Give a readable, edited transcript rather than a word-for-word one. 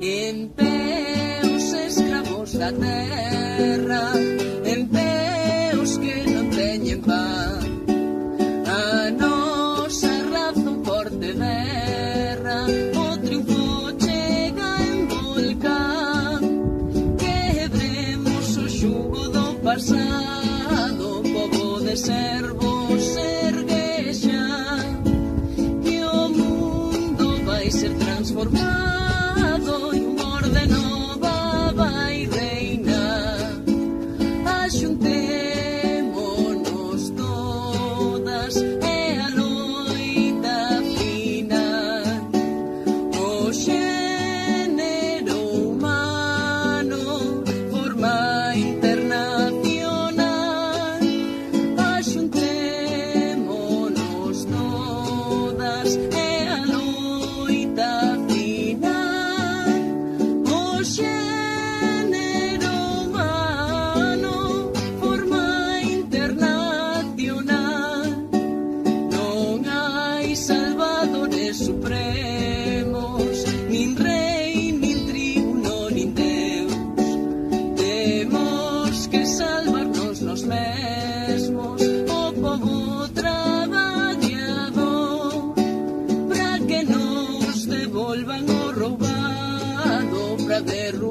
En pé os escravos da terra, en pé os que non teñen pan. A nosa razón forte berra, o triunfo chega en volcán. Quebremos o xugo do pasado, pobo de servos ergue xa, que o mundo vai ser transformado e un orde nova vai reinar. Axuntémonos todas e a loita final. O xénero humano forma internacional. Axuntémonos todas e a loita final. O xénero humano forma internacional. Non hai salvadores supremos, nin rei, nin tribuno, nin Deus. Temos que salvarnos nos mesmos, o pobo traballador, pra que nos devolvan o roubado, pra derrubar